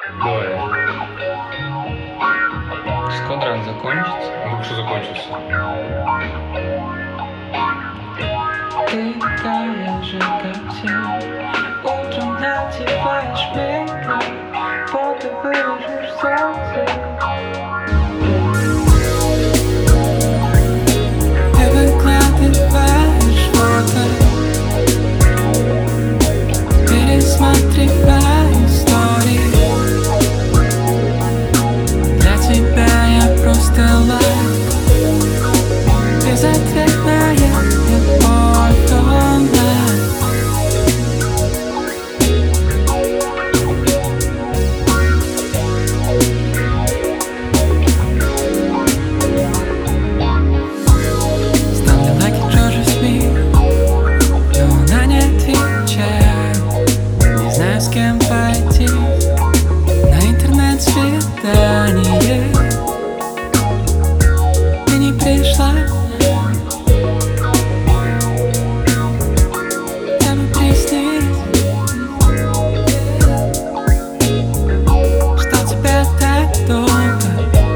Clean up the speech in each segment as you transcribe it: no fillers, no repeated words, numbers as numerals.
Давай. Сейчас квадрат закончится. Ну что закончился? Ты такая же, как все. Утром надеваешь мейкап, фото выложишь в соцсеть. Ты выкладываешь фото, пересматриваю истории. Для тебя я просто лайк, безответная любовь онлайн. Ставлю лайки Джорджи Смит, но она не отвечает. Не знаю, с кем пойти на интернет-свидание. Ты не пришла, я бы приснись. Ждал тебя так долго,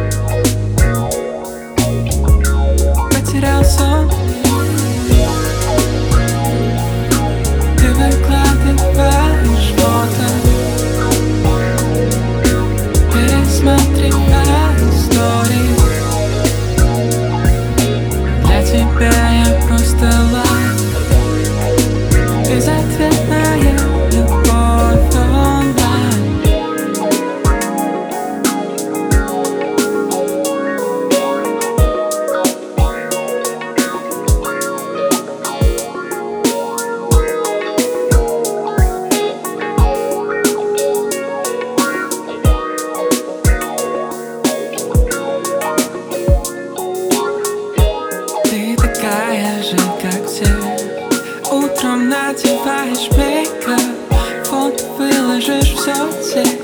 потерял сон. Ты выкладываешь фото, пересматриваю истории. Для тебя я просто лайк, безответная любовь онлайн. Ты такая же, как все. Утром надеваешь мейкап, фото выложишь в соцсеть.